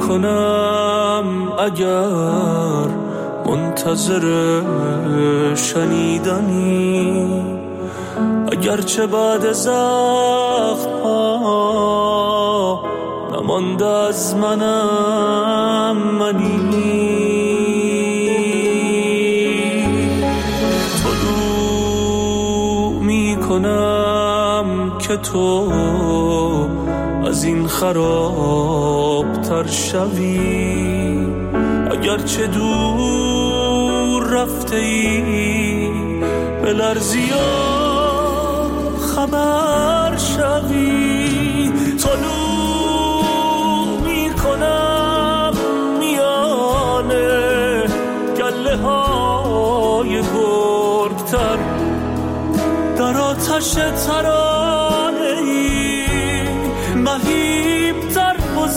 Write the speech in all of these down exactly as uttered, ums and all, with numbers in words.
میکنم اگر منتظر شنیدنی، اگرچه بعد زخم ها نمانده از منم منی. طلوع میکنم که تو از این خراب تر شوی، اگرچه دور رفته ای به لرزی خبر شوی. طلوع میکنم میانه گله های گرگتر، در آتش ترانه ای مهیبتر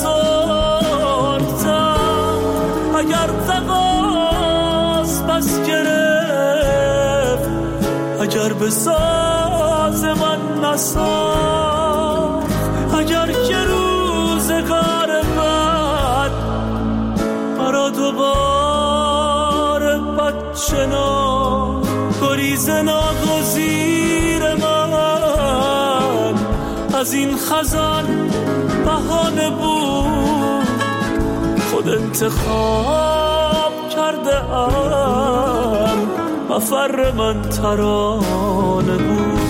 بزرگتر. اگر تقاس پس گرفت، اگر به ساز من نساخت، اگر که روزگار بد مرا دوباره بد شناخت، گریز ناگزیر من از این خزان بهانه بود، خود انتخاب کرده ام مفر من ترانه بود.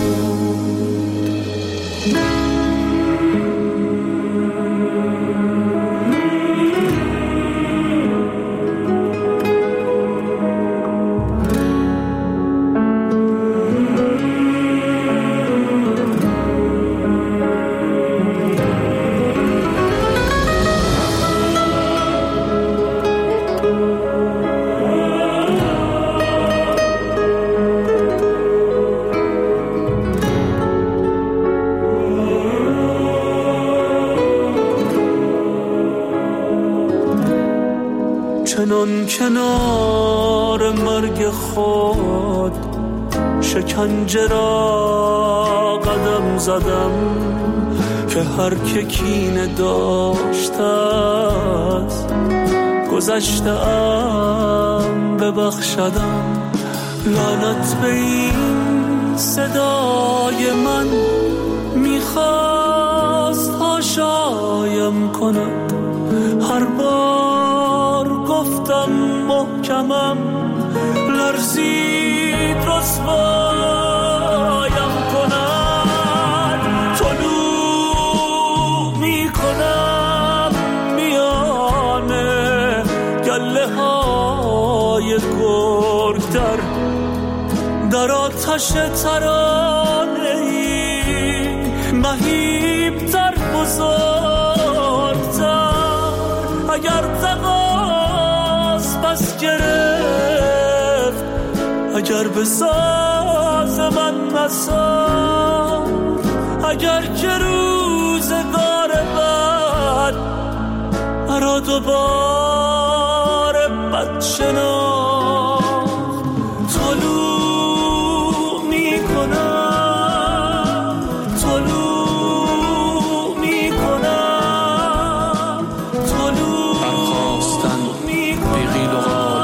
چنان کنار مرگ خود شکنجه را قدم زدم، که هر که کینه داشته است گذشته ام ببخشدم. لعنت به این صدای من میخواست هاشایم کند، هر بار گفتم محکمم لرزید رسوایم کند. طلوع میکنم میانه گله های گرگتر، در آتش ترانه ای مهیبتر بزرگتر. اگر تقاس پس گرفت، اگر به ساز من نساخت، اگر که روزگار بد مرا دوباره بد شناخت. طلوع میکنم، طلوع میکنم، طلوع برخواستن بی قیل و قال،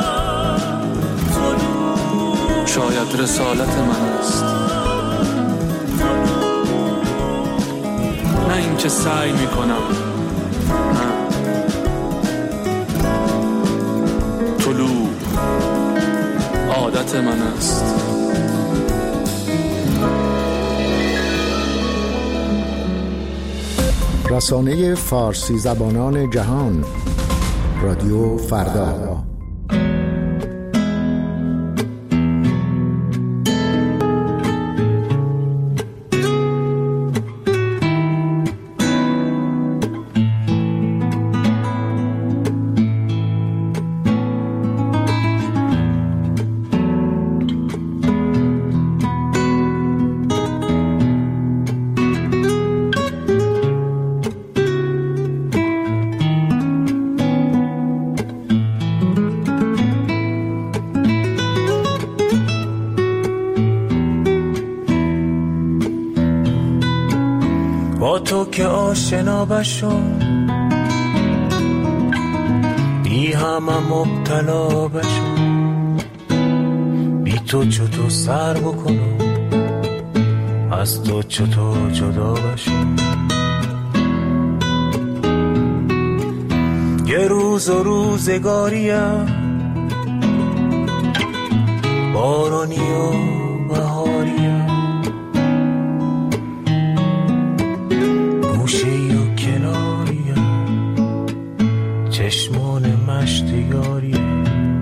شاید رسالت من است، نه این که سعی میکنم، نه. طلوع عادت من است. رسانه فارسی زبانان جهان، رادیو فردا. با تو که آشنا بشم، همه مبتلا بشم، بی تو چطور سر بکنم، از تو چطور جدا بشم. یه روز و روزگاریم بارانی و بهاریم، گوشه‌ای و کناریم، چشمان مشتیاریم.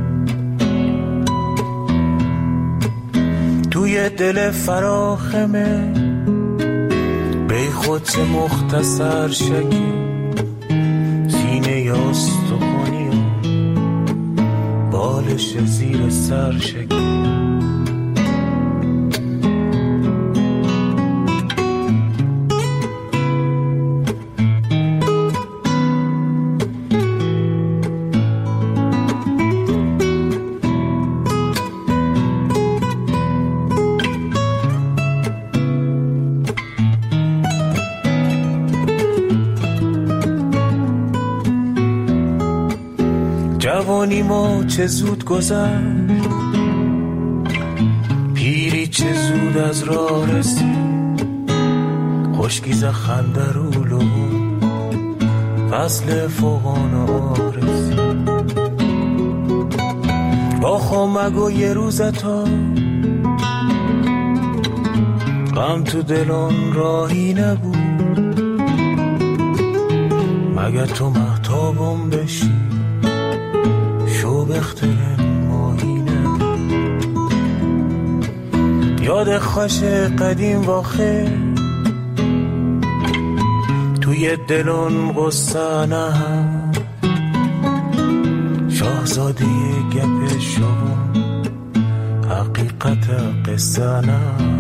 توی دل فراخمه بی خودت مختصر شکی، سینه یاست و خونیم بالش زیر سر شکی. جوانی ما چه زود گذشت، پیری چه زود از راه رسید، خشکیز خنده رو لو فصل فوقان آرزید. با خامگ و یه روزتا غم تو دلان راهی نبود، مگه تو مهتابم بشی شو بختر ماهینه. یاد خوش قدیم واخه توی دلون قصه نه، شاهزاده گپ شما حقیقت قصه نه.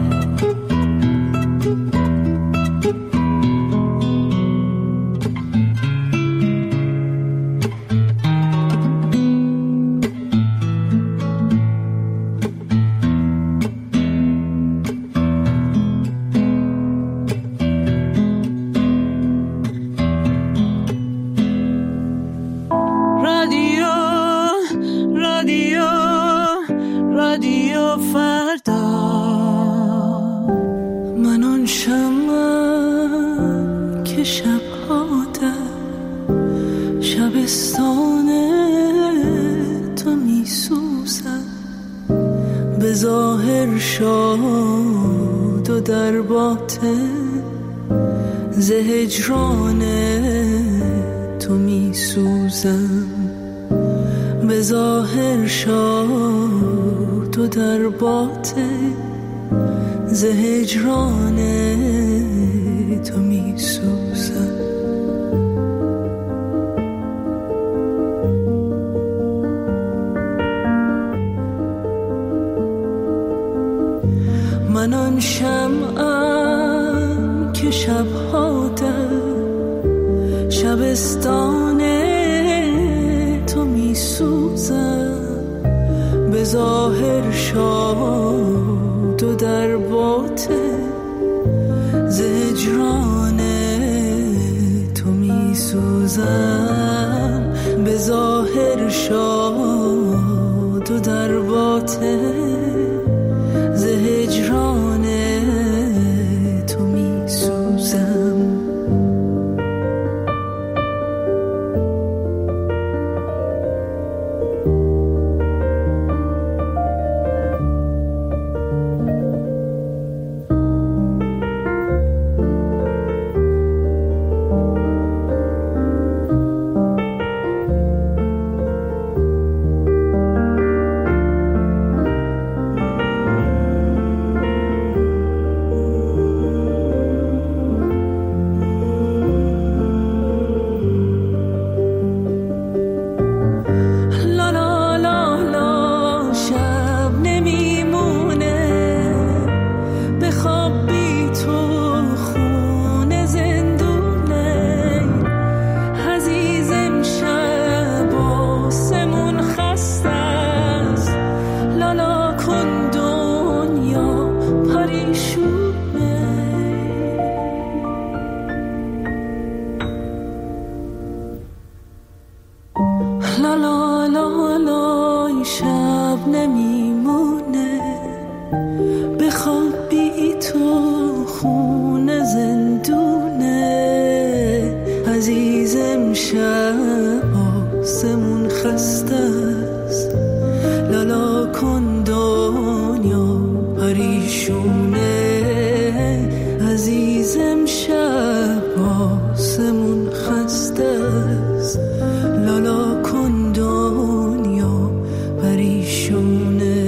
شاد و در باطن ز هجران تو می سوزم، به ظاهر شاد و در باطن ز هجران تو می سوزم. من آن شمعم که شبها در شبستان تو می سوزم، به ظاهر شاد و در باطن ز هجران تو می سوزم، به ظاهر شاد و در باطن ز هجران تو می سوزم. نمیمونه، بخواب بی تو خونه زندونه. عزیزم شب آسمون خسته است، لالا کن دنیا پریشونه. عزیزم شب آسمون خسته است، لالا کن دنیا پریشونه.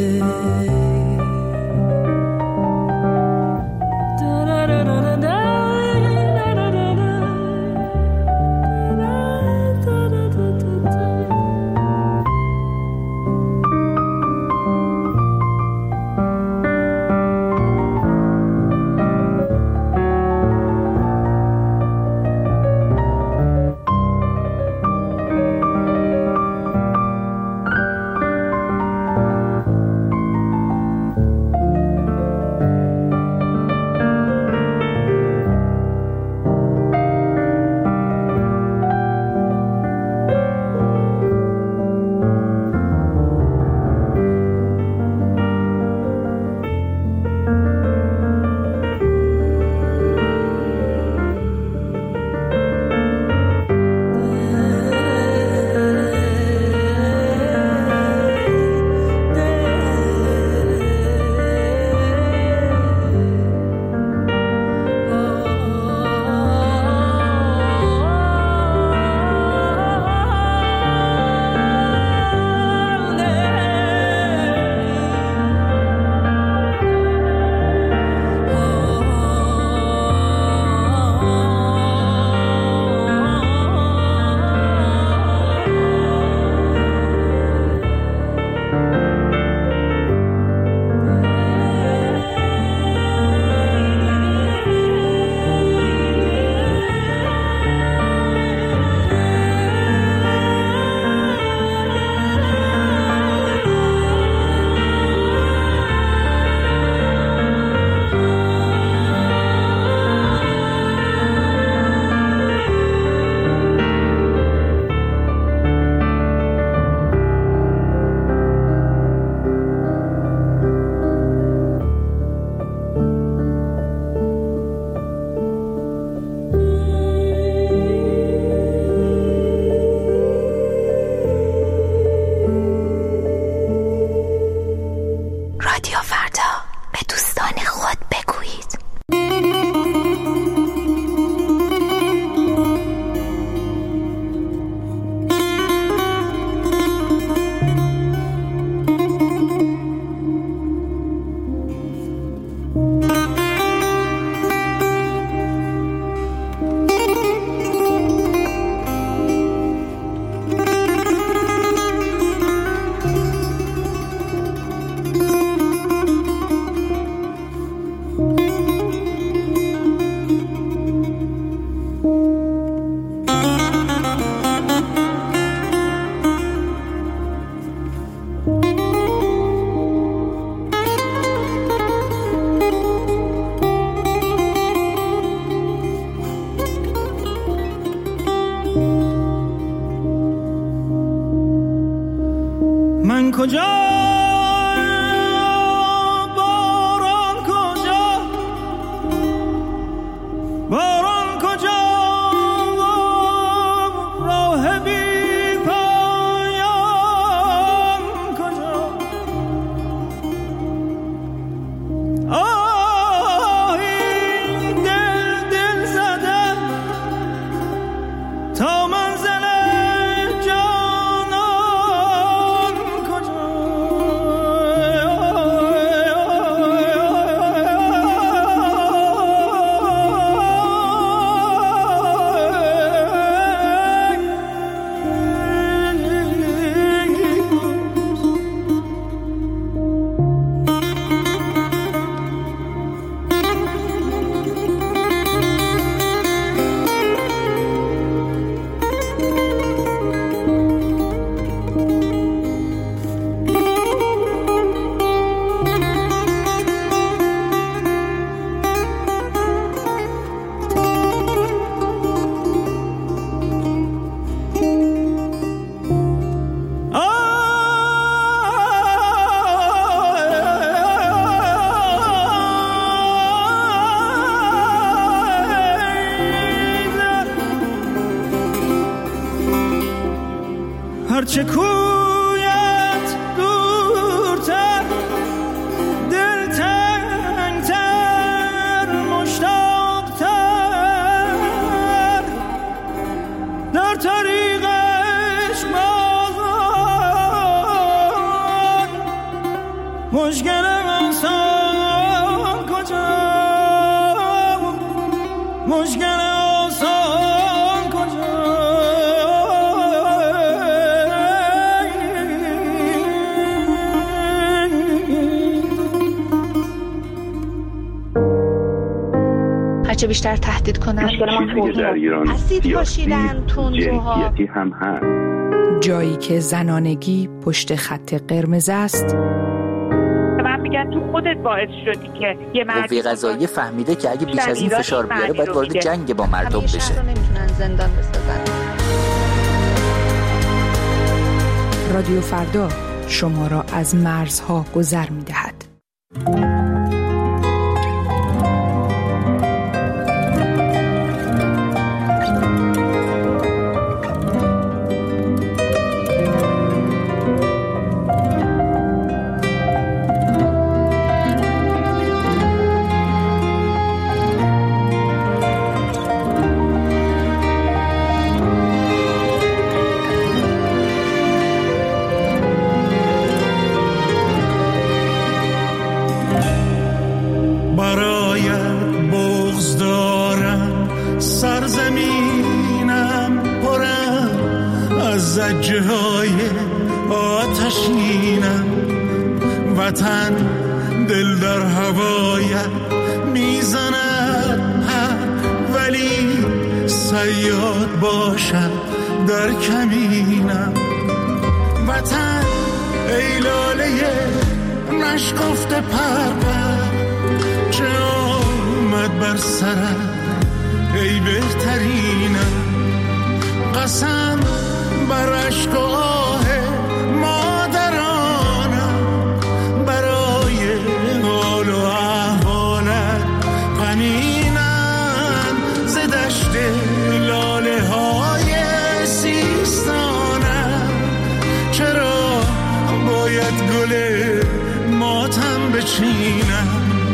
من کجا باران کجا باران کجا راه بی پایان کجا آهی دل دل زده تا منزل جانان کجا هرچه کویت دورتر دلتنگتر مشتاقتر در طریقش بازان مشکل آسان کجا مشکل آسان کجا هرچه بیشتر تهدید کنن مشکل در ایران اسید پاشیدن تندروها هم هست. جایی که زنانگی پشت خط قرمز است. من میگن تو خودت باعث شدی که یه مرد قوه قضاییه فهمیده که اگه بیش از این فشار بیاره باید وارد جنگ با مردم بشه. همیشه رو نمیتونن زندان بسازن. رادیو فردا شما را از مرزها گذر می‌دهد. زجرهای آتشینم وطن دل در هوایت میزند ولی صیاد باشد در کمینم وطن ای لاله نشکفته پربر چه آمد بر سرت ای بهترینم قسم بر عشق و آه مادرانم برای حال و احوالت غمینم ز دشت لاله های سیستانم چرا باید گل ماتم بچینم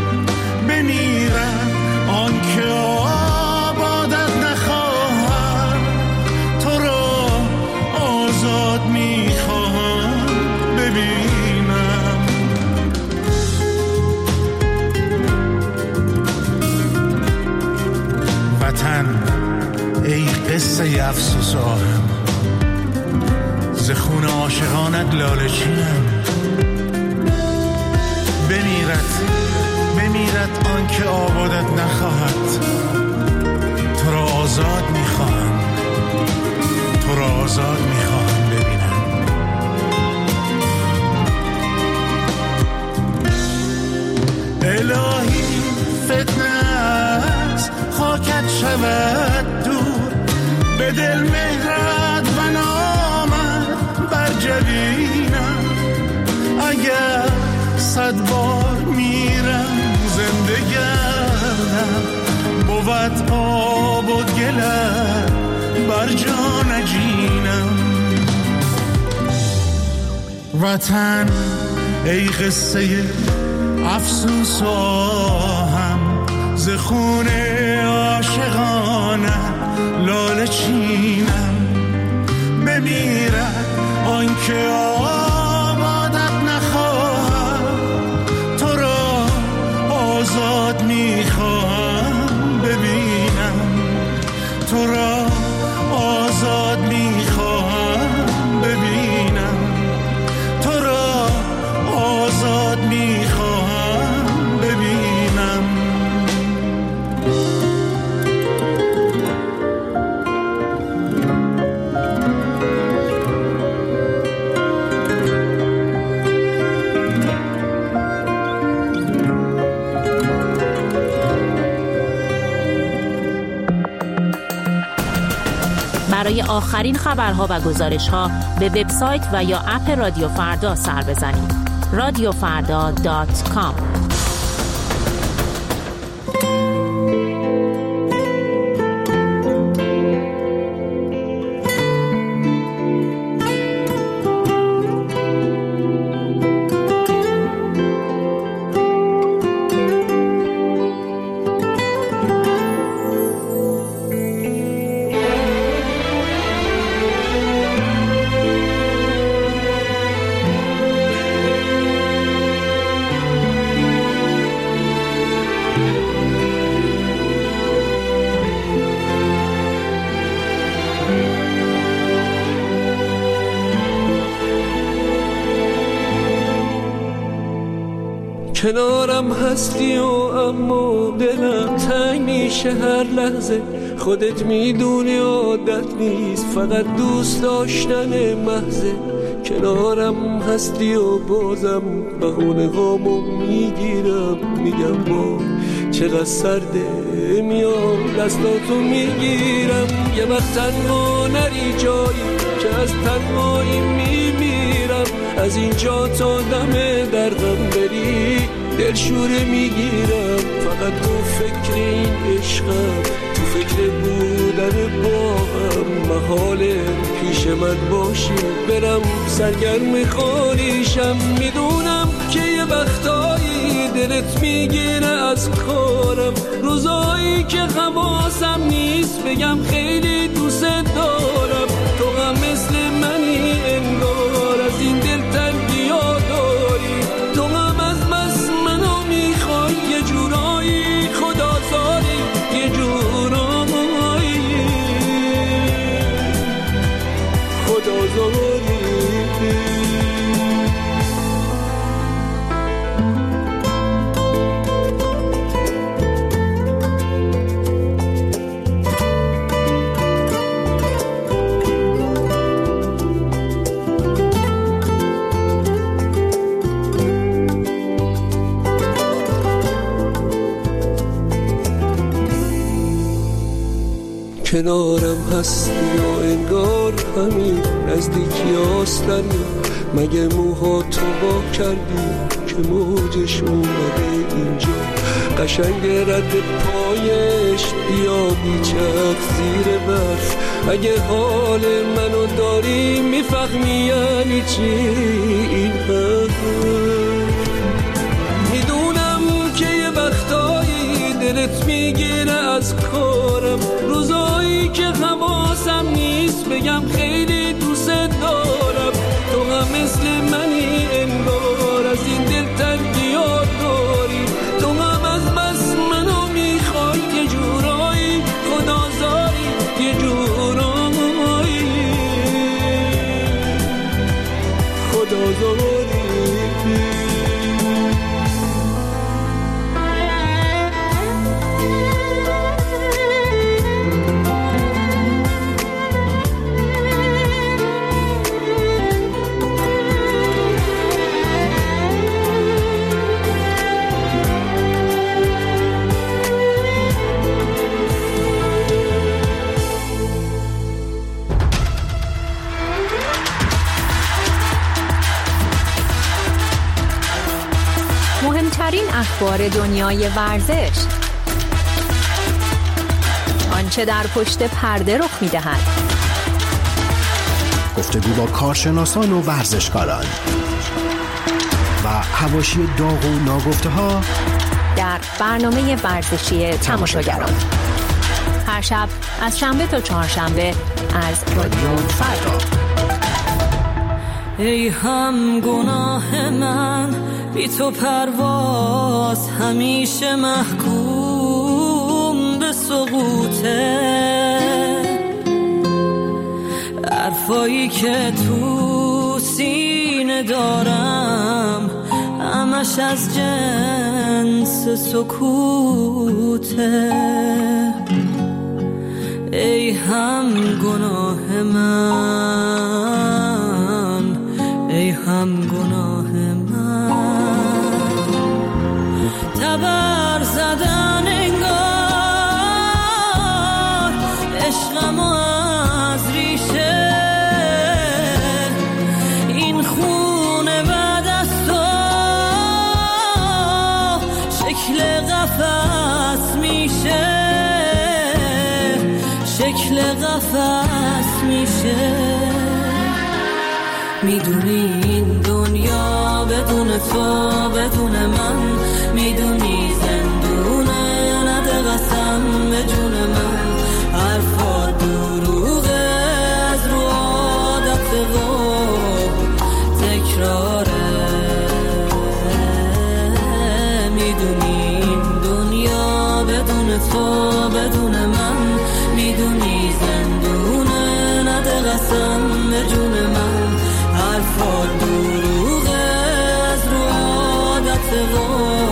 بمیرم آن که آبادت نخواهم تو را آزاد میخواهم ببینم وطن ای قصه افسوس آهم ز خون عاشقانت لاله چینم بمیرد بمیرد آن که آبادت نخواهد تو را آزاد میخواهم تو را آزاد میخواهم ببینم الهی فتنه است خاکت شود دور به دل مهرت و نامت بر جبینم اگر صد بار میرم زنده گردم بود آب و گلت بر جا نجینم وطن ای قصه افسوس و آهم ز خون عاشقانه لاله چینم بمیرد آن که آبادت نخواهم تو را آزاد میخواهم ببینم تو را آزاد میخواهم ببینم تو را آزاد میخواهم ببینم برای آخرین خبرها و گزارش‌ها به وبسایت و یا اپ رادیو فردا سر بزنید. رادیو فردا دات کام کنارم هستی و اما دلم تنگ میشه هر لحظه. خودت میدونی عادت نیست، فقط دوست داشتن محضه. کنارم هستی و بازم بهونه هامو میگیرم، میگم با چقدر سرده، میام دستاتو میگیرم. یه وقت تنها نری جایی که از تنهایی میمیرم، از اینجا تا دم درغم بری دلشوره میگیرم. فقط تو فکر این عشقم، تو فکر بودن با هم، محاله پیش من باشی برم سرگرم خالیشم. میدونم که یه وقتایی دلت میگیره از کارم، روزایی که حواسم نیست بگم خیلی دوست دارم. تو هم مثل منی انگار، از این دل تنگی ها داری. تو هم از بس منو میخوای یه جورایی، خدا زاری یه جورایی، خدا زاری. کنارم هستی و انگار همین نزدیکی آستانی. مگه موها تو با کردی که موجش اومده اینجا؟ قشنگ رد پایش بیا بیچک زیر برف. اگه حال منو داری میفهمی یعنی چی این حرف. میدونم که یه وقتایی دلت میگیره از کارم، روزایی که حواسم نیست بگم خیلی دوست دارم. تو هم مثل منی انگار، از این دل تنگی ها داری. تو هم از بس منو میخوای یه جورایی، خدا زاری یه جورایی، خدا زاری. مهمترین اخبار دنیای ورزش، آنچه در پشت پرده رخ می‌دهد، گفتگو با کارشناسان و ورزشکاران و حواشی داغ و ناگفته‌ها در برنامه ورزشی تماشاگران. هر شب از شنبه تا چهارشنبه از رادیو فردا. ای هم گناه من بی تو پرواز همیشه محکوم به سقوطه. حرفایی که تو سینه دارم همش از جنس سکوته. ای هم گناه من، ای هم گناه من، تبر زدن انگار عشقم از ریشه. این خونه بعد از تو شکل قفس میشه، شکل قفس میشه. میدونی این دنیا بدون تو بدون من، میدونی زندونه نده قسم به جون من. حرفا دروغه از رو عادت و تکراره. میدونی این دنیا بدون تو بدون من، میدونی زندونه نده قسم به جون من. حرفا دروغه از رو عادت و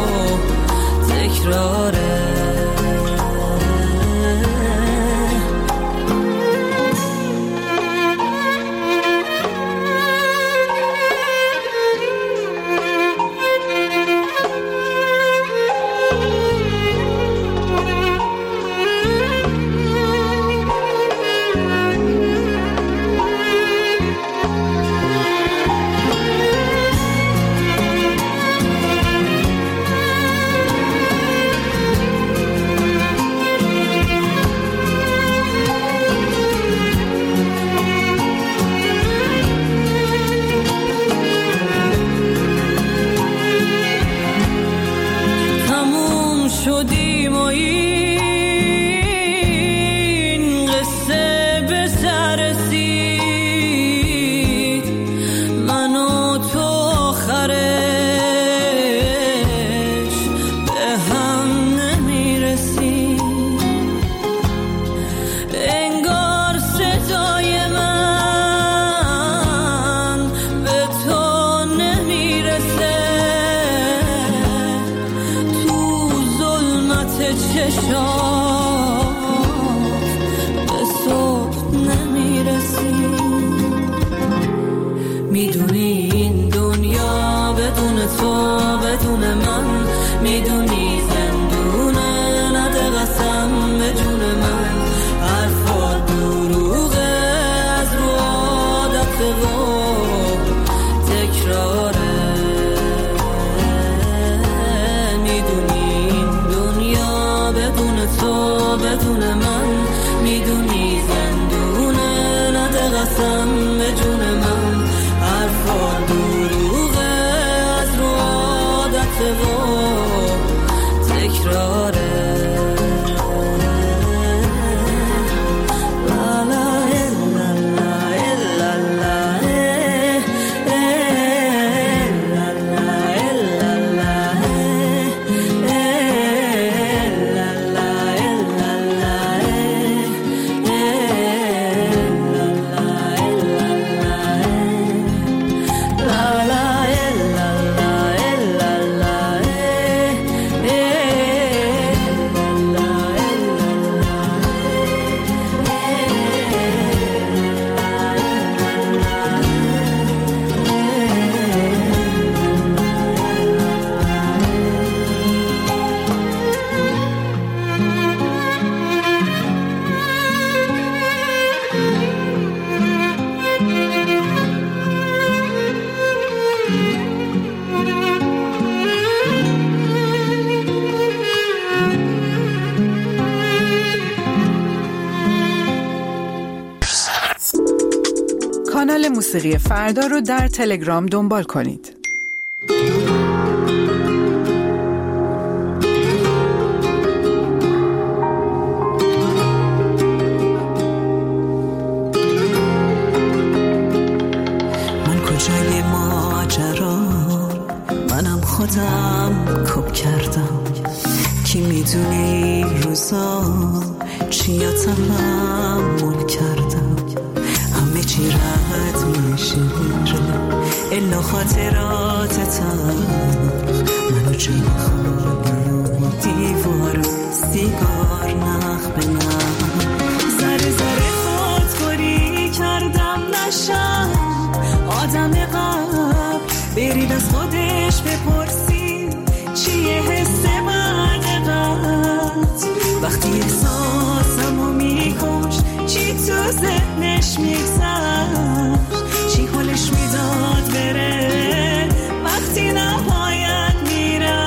میدونی این دنیا بدون تو بدون من میدونی زندونه نده قسم به جون من حرفا دروغه از رو عادت و تکراره میدونی این دنیا بدون تو بدون من میدونی زندونه نده قسم به جون من حرفا دروغه از رو عادت و تکراره کانال موسیقی فردا رو در تلگرام دنبال کنید. من کجای ماجرا منم خودم کپ کردم کی میدونی روزا چیا تحمل کردم همه چی رد میشه الا خاطراتتم منو جای خالی دیوار سیگار نخ به نخ ذره ذره خودخوری کردم نشم آدم قبل برید از خودش بپرسی چیه حس بعد قد وقتی احساسمو میکش چی تو ذهنش میگذر چی حالش میداد بره وقتی نباید میرم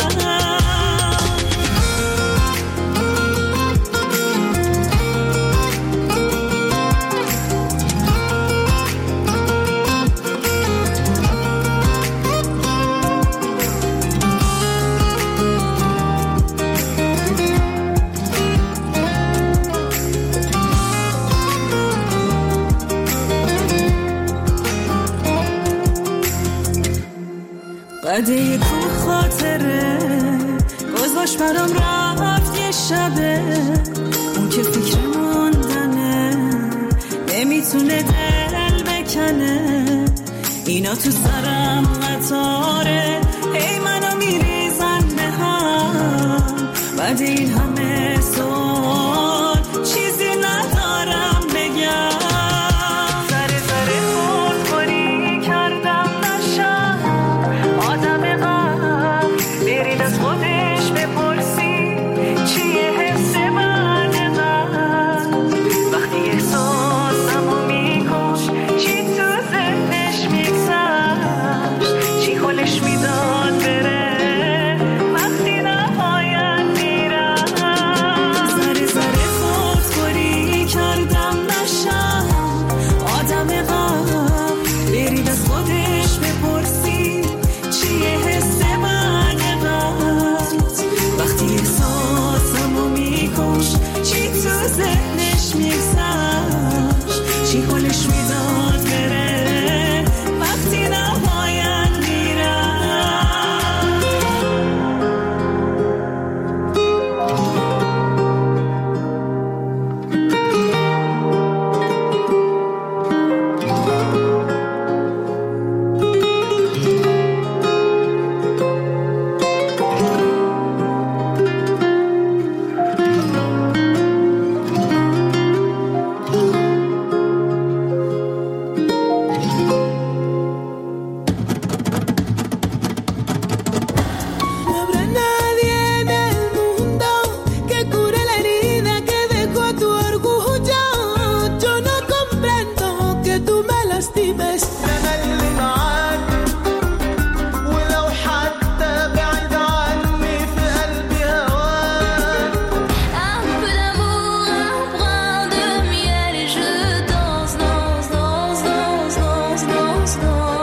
قده کو خاطره گذاشت برام رفت یه شبه اون که فکر موندنه نمیتونه دل بکنه اینا تو سرم قطاره هی منو میریزن به هم بعد این همه سال چیزی ندارم بگم سر سر خودخوری کردم نشم آدم قبل برید از خودش بپرسی چیه حس بعد قبل وقتی احساسمو میکش چی تو ذهنش میگذشت چی حالش میداد بره وقتی نباید میرم الناس دي بس انا اللي معاك ولو حتى بعد عني في قلبي هواك. Un peu d'amour, un brin de miel et je danse, danse, danse, danse, danse, danse,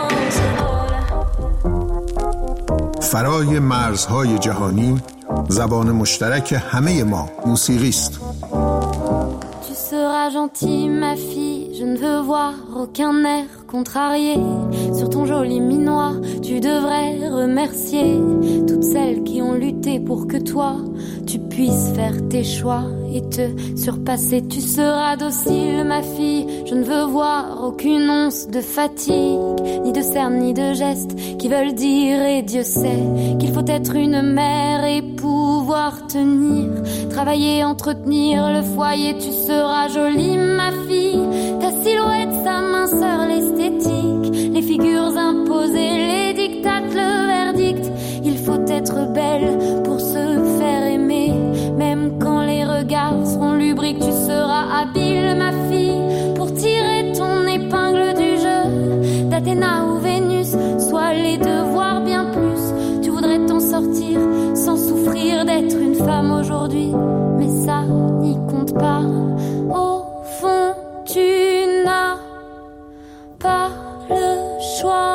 danse. فرای مرزهای جهانی زبان مشترک همه ما موسیقی است. Tu seras gentille, ma fille, je ne veux voir aucun air contrarié. Sur ton joli minois, tu devrais remercier toutes celles qui ont lutté pour que toi, tu puisses faire tes choix et te surpasser. Tu seras docile, ma fille, je ne veux voir aucune once de fatigue, ni de cernes, ni de gestes qui veulent dire, et Dieu sait qu'il faut être une mère et pouvoir tenir, travailler, entretenir le foyer. Tu seras jolie, ma fille, ta silhouette, sa minceur, l'esthétique, les figures imposées, les dictates, le verdict. Il faut être belle pour se faire aimer, même quand les regards seront lubriques. Tu seras habile, ma fille, pour tirer ton épingle du jeu, d'Athéna ou Vénus, soit les devoirs bien plus. Tu voudrais t'en sortir sans souffrir d'être une femme aujourd'hui, mais ça n'y compte pas. Au fond, tu n'as pas le choix.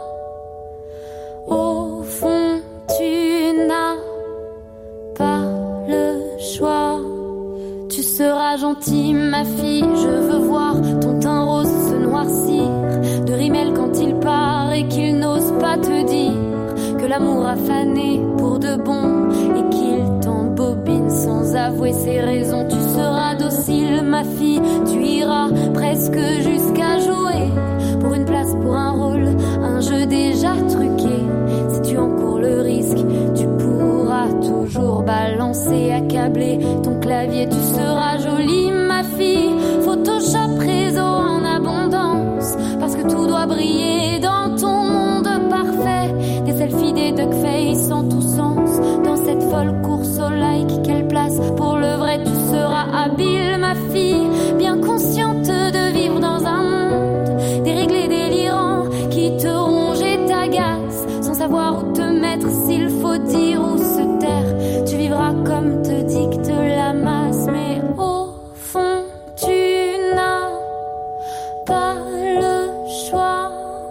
Au fond, tu n'as pas le choix. Tu seras gentille, ma fille, je veux voir ton teint rose se noircir de rimel quand il part et qu'il n'ose pas te dire que l'amour a fané pour de bon et qu'il t'embobine sans avouer ses raisons. Tu seras docile, ma fille, tu iras presque jusqu'à jouer pour une place, pour un rôle, un jeu déjà truqué. Si tu encours le risque, tu pourras toujours balancer, accabler ton clavier. Tu seras jolie, ma fille, Photoshop réseau en abondance, parce que tout doit briller dans ton monde parfait. Des selfies, des duckface en tous sens, dans cette folle course au like. Quelle place pour le vrai? Tu seras habile, ma fille, bien consciente de vivre dans un monde déréglé, délirant, qui te ronge et t'agace, sans savoir où te mettre, s'il faut dire ou se taire. Tu vivras comme te dicte la masse, mais au fond, tu n'as pas le choix.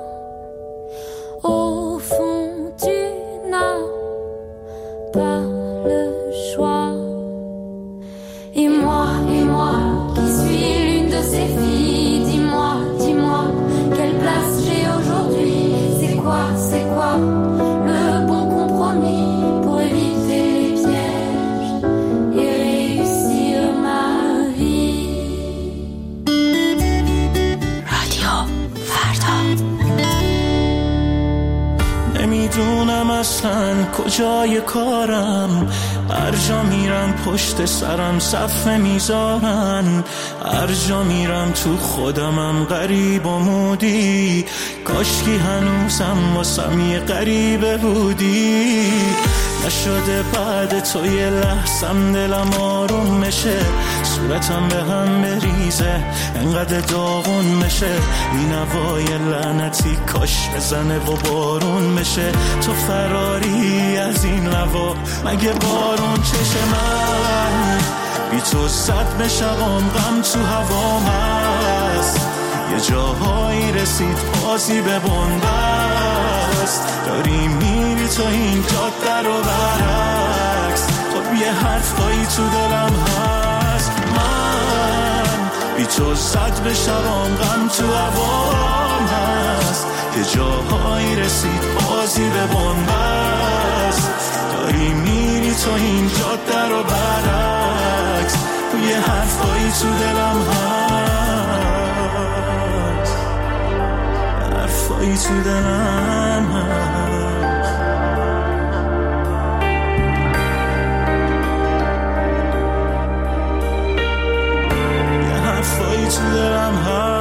Au fond, tu n'as pas le choix. Et moi, et moi, qui suis l'une de ces filles, dis-moi, dis-moi, quelle place j'ai aujourd'hui? C'est quoi, c'est quoi le bon compromis pour éviter les pièges et réussir ma vie? رادیو فردا. نمیدونم اصلا کجای کارم، هر جا میرم پشت سرم صفحه میذارن، هر جا میرم تو خودمم غریب و مودی، کاشکی هنوزم واسم یه غریبه بودی. نشده بعد تو یه لحظم دلم آروم بشه، صورتم به هم بریزه انقدر داغون بشه، این هوای لعنتی کاش بزنه و بارون بشه. تو فراری از این هوا مگه بارون چشه؟ من بی تو صد بشوام غم تو هوام هست، یه جاهایی رسید بازی به بنبست، داری میری تو این جاده رو برعکس، خب یه حرفایی تو دلم هست. من بی تو صد بشوام غم تو هوام هست، یه جاهایی رسید بازی به بنبست، داری میری تو این جاده رو برعکس، یه حرفایی تو دلم هست، حرفایی تو دلم هست. یه حرفایی تو دلم هست.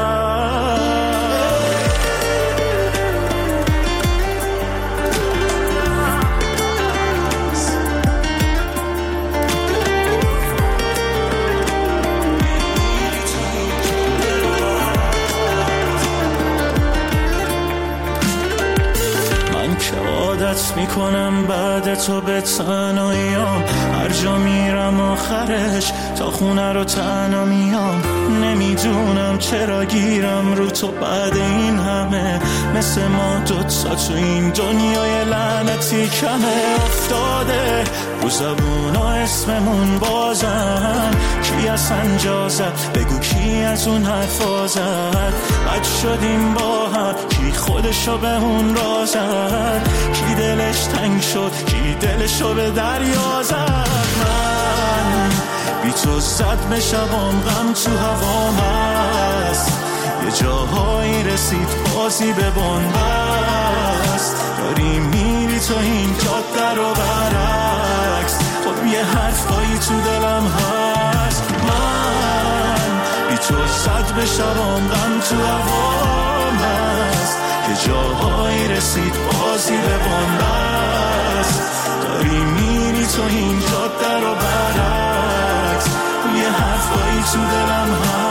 محبت میکنم بعد تو به تنهاییام، هر جا میرم آخرش تا خونه رو تنها میام. نمیدونم چرا گیرم رو تو بعد این همه، مثل ما دوتا تو این دنیای لعنتی کمه. افتاده رو زبونا اسممون بازن، کی اصلا جا زد بگو کی از اون حرفا زد. بد شدیم با هم کی خودشو به اون را زد، کی دلش تنگ شد کی دلشو به دریا زد. من بی تو زد به شبام غم تو هوام هست، یه جاهایی رسید بازی به بنبست. داری میری تو این جاده رو برعکس، خب یه حرفایی تو دلم هست. من بی تو زد به شبام غم تو هوام هست، یه جاهایی رسید بازی به بنبست. داری میری تو این جاده رو برعکس، یه حرفایی تو دلم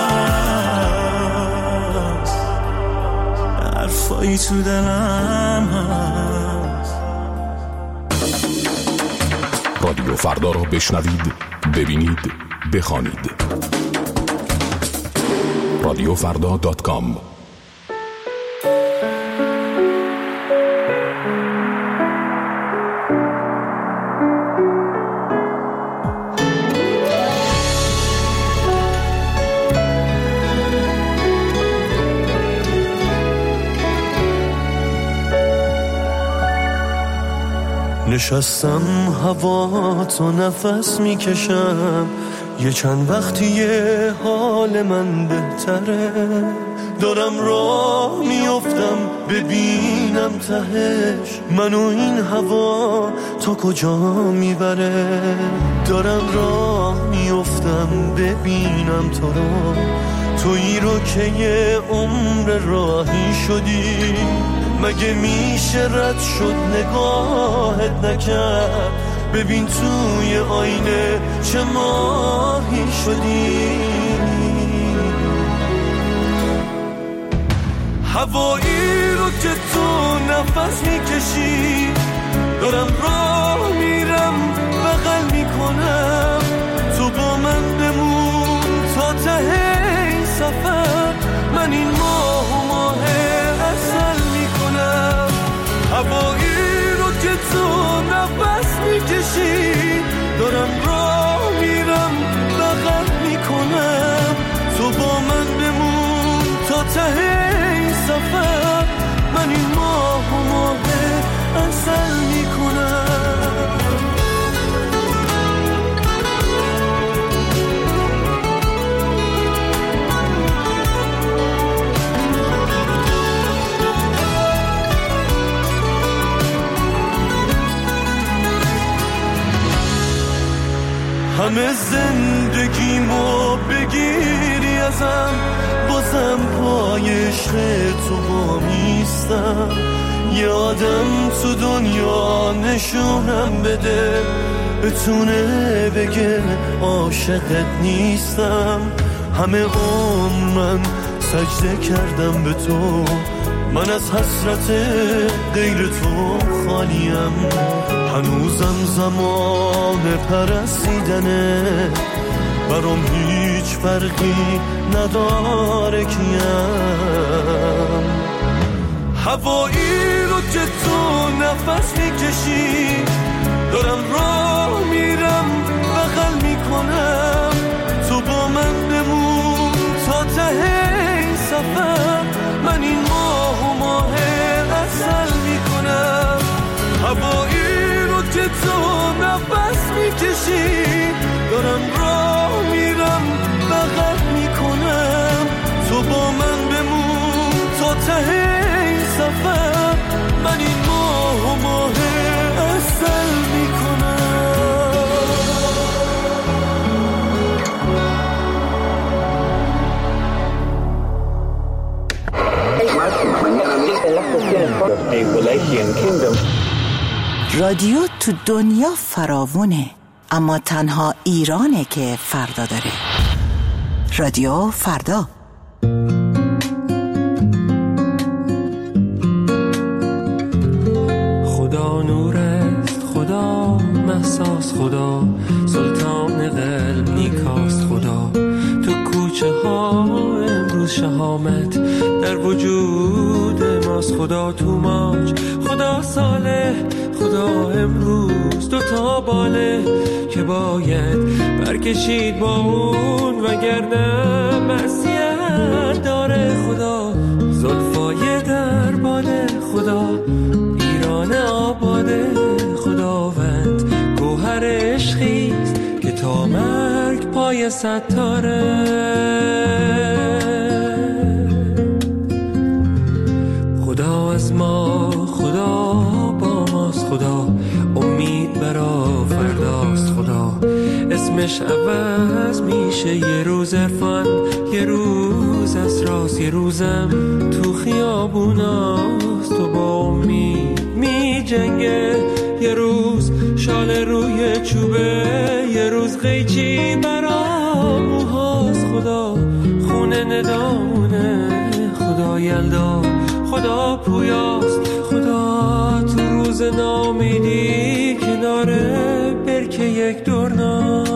هست، حرفایی تو دلم هست. رادیو فردا رو بشنوید، ببینید، بخوانید. رادیو فردا دات کام. نشستم هوا تو نفس میکشم، یه چند وقتیه حال من بهتره. دارم راه میافتم ببینم تهش، منو این هوا تا کجا میبره. دارم راه میافتم ببینم تو رو، تویی رو که یه عمر راهی شدی. مگه میشه رد شد نگاهت نکرد، ببین توی آینه چه ماهی شدی. هوایی رو که تو نفس میکشی، دارم راه میرم بغل میکنم. تو با من بمون تا ته این سفر، من این ماه و ماه اصل میکنم. هوایی رو که تو نفس میکشی، دارم راه میرم بغل میکنم. تو با من بمون تا ته این سفر، من این ماه و ماه اصل میکنم. همه زندگیمو بگیری ازم، بازم پای عشق تو با میستم. یه آدم تو دنیا نشونم بده، بتونه بگه عاشقت نیستم. همه عمر من سجده کردم به تو، من از حسرت غیر تو خالیم. هنوزم زمان پرستیدنه، برام هیچ فرقی نداره کیم. هوایی رو که تو نفس میکشی، دارم راه میرم بغل میکنم. تو با من بمون تا ته این سفر، من این ماه و ماه اصل میکنم. هوایی رو که تو نفس میکشی، دارم راه میرم بغل میکنم. تو با من بمون تا ته این سفر، من این ماه و ماه اصل میکنم. رادیو تو دنیا فراوونه، اما تنها ایرانه که فردا داره. رادیو فردا. خدا خدا نور است، خدا محساس، خدا سلطان قلب نیکاست، خدا تو کوچه ها امروز شهامت در وجود ماست، خدا تو ماج، خدا صالح، خدا امروز دو تا باله که باید برکشید با اون وگرنه معصیت داره، خدا زلفای در باله، خدا ایران آباده، خداوند گوهر عشقیست که تا مرگ پای ستاره، خدا از ما، خدا با ماست، خدا امید برا فرداست، خدا اسمش عوض میشه، یه روز عرفان، یه روز اسراس، یه روزم تو خیابوناست، تو با امید می جنگه، یه روز شال روی چوبه، یه روز قیچی برا موهاست، خدا خونه ندامونه، خدا یلدا، خدا پویاست، خدا تو روز نامیدی کناره برکه یک دورناست.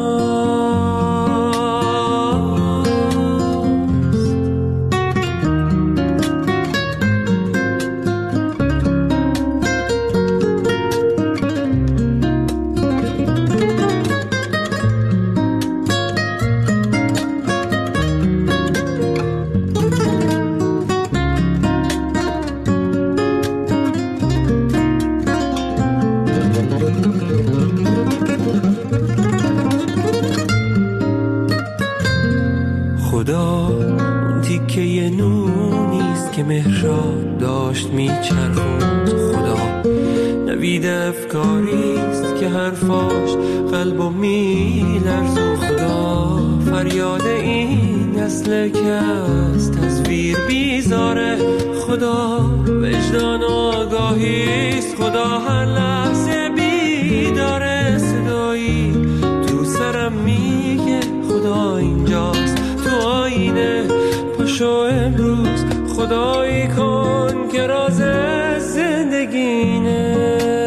خدا اون تیکه یه نونیست که مهراب داشت میچرخوند، خدا نوید افکاریست که حرفاش قلبو میلرزون، خدا فریاد این نسل که از تصویر بیزاره، خدا وجدان و آگاهیست، خدا هر لحظه بیداره، صدایی تو سرم میگه خدا اینجاست، تو آینه پاشو امروز خدایی کن که راز زندگینه،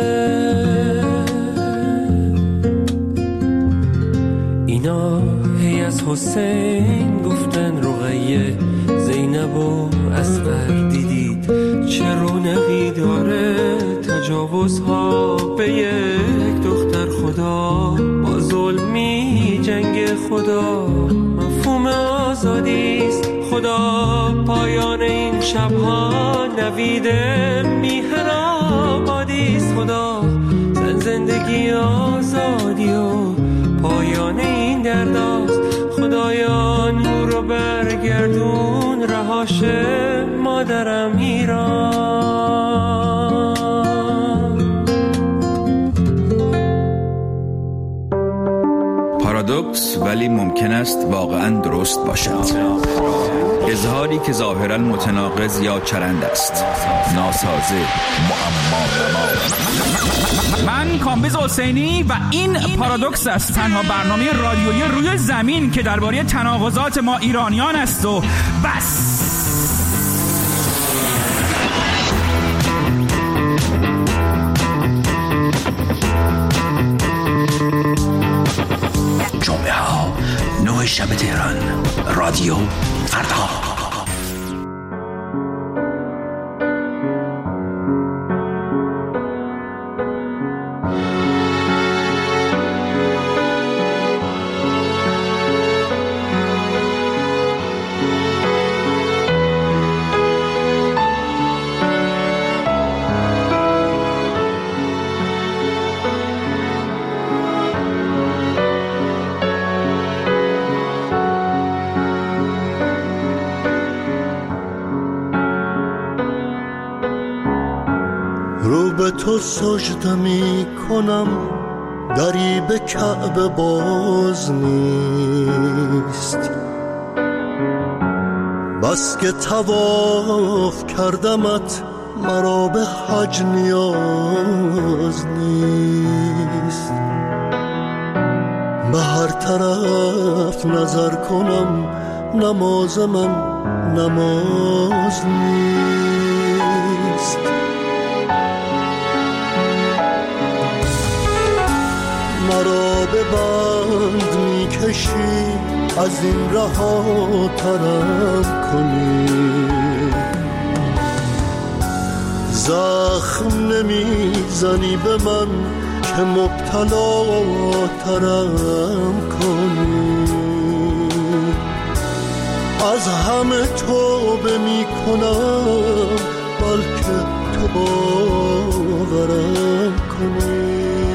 اینا هی از حسین گفتن رقیه، زینب و اصغر دیدید چه رونقی داره، تجاوزها به یک دختر، خدا با ظلمی جنگ، خدا مفهوم آزادیست، خدا پایان این شبها نوید میهن آبادیست، خدا زن زندگی آزادی و پایان این درداست، خدایا نور رو برگردون رهاش مادرم ایران. پارادوکس ولی ممکن است واقعا درست باشد، اظهاری که ظاهرا متناقض یا چرند است، ناسازه، معما. من کامبیز حسینی و این پارادوکس است، تنها برنامه رادیویی روی زمین که درباره تناقضات ما ایرانیان است و بس. جمعه ها نه شب تهران، رادیو فردا. رو به تو سجده می کنم، دری به کعبه باز نیست، بس که طواف کردمت مرا به حج نیاز نیست، به هر طرف نظر کنم نماز من نماز نیست. کوششی از این رها ترم کنی. زخم نمیزنی به من که مبتلا ترم کنی. از همه توبه می کنم بلکه تو باورم کنی.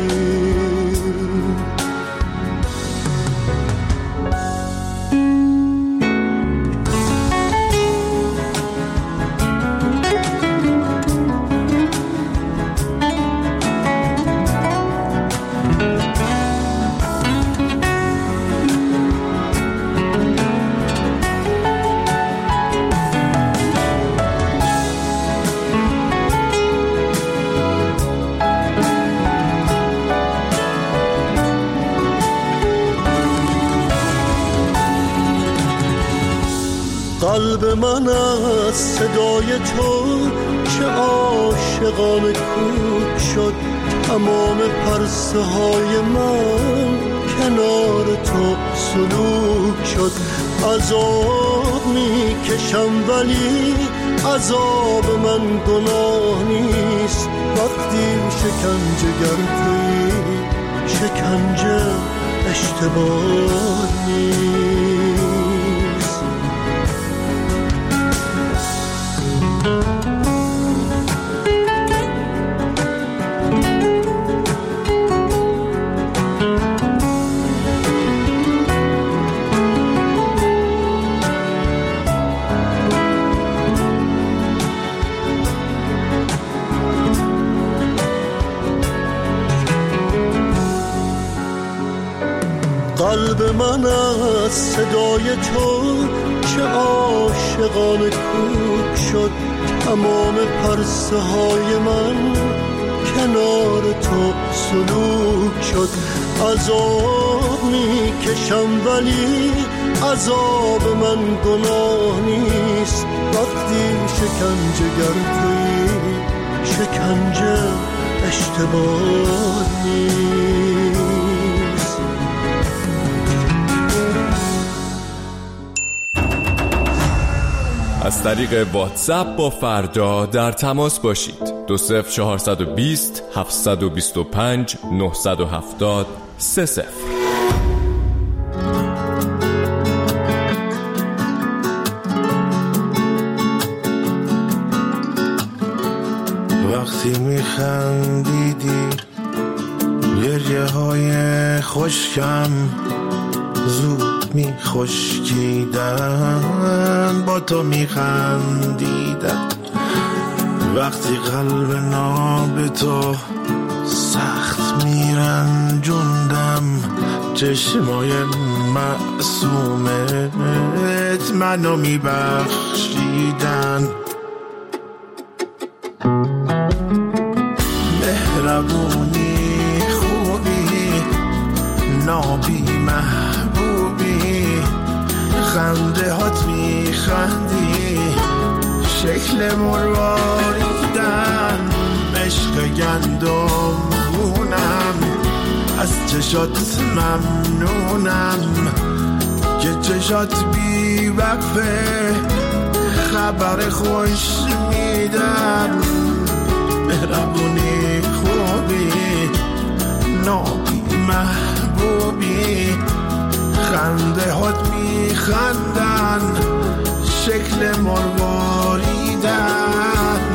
قلب من از صدای تو که عاشقانه کوک شد. تمام پرسه های من کنار تو سلوک شد. عذاب می کشم ولی عذاب من گناه نیست. وقتی شکنجه گر تویی شکنجه اشتباه نیست. قلب من از صدای تو که عاشقانه کوک شد. تمام پرسه های من کنار تو سلوک شد. عذاب می کشم ولی عذاب من گناه نیست. وقتی شکنجه گر تویی شکنجه اشتباه نیست. از طریق واتساپ با فردا در تماس باشید. دو صفر چهارصد و بیست هفتصد و بیست و پنج نهصد و هفتاد سه صفر. وقتی میخندیدی گریه های خشکم زود می خشکیدن. با تو می خندیدن وقتی قلب ناب تو سخت می رنجوندم. چشمای معصومت منو می بخشیدن. مهربونی خوبی نابی خنده هات میخندی شکل مرواریدن. عشق گندم گونم از چشات ممنونم که چشات بی وقفه خبر خوش میدن. مهربونی خوبی نابی محبوبی خنده هات میخندن شکل مرواریدن.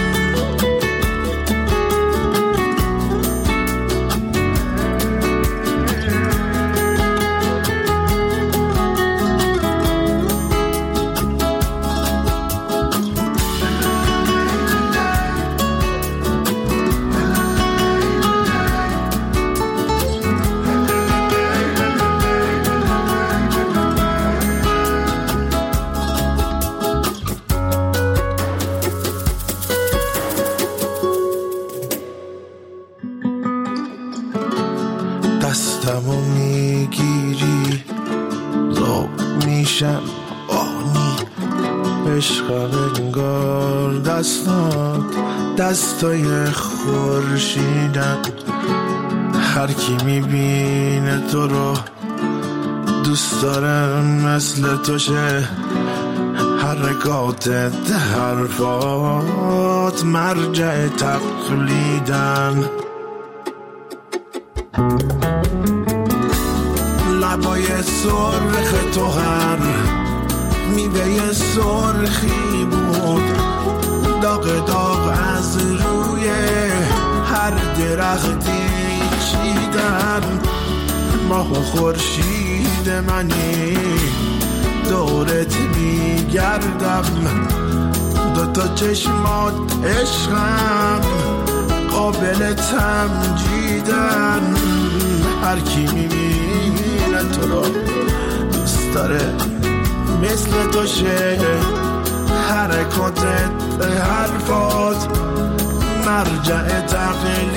دستمو میگیری زاب میشم آنی. عشق انگار دستات دستای خورشیدن. هر کی میبینه تو رو دوست دارم مثل تو شه حرکاتت حرفات مرجع تقلیدن لبای سرخ تو هر میوه سرخی بود داغ داغ از روی هر درختی چیدن ماه و خورشید منی دورت میگردم دوتا چشمات عشقم قابل تمجیدن هر کی میبینه تو رو دوست داره مثل تو شه حرکاتت حرفات مرجع تقلیدن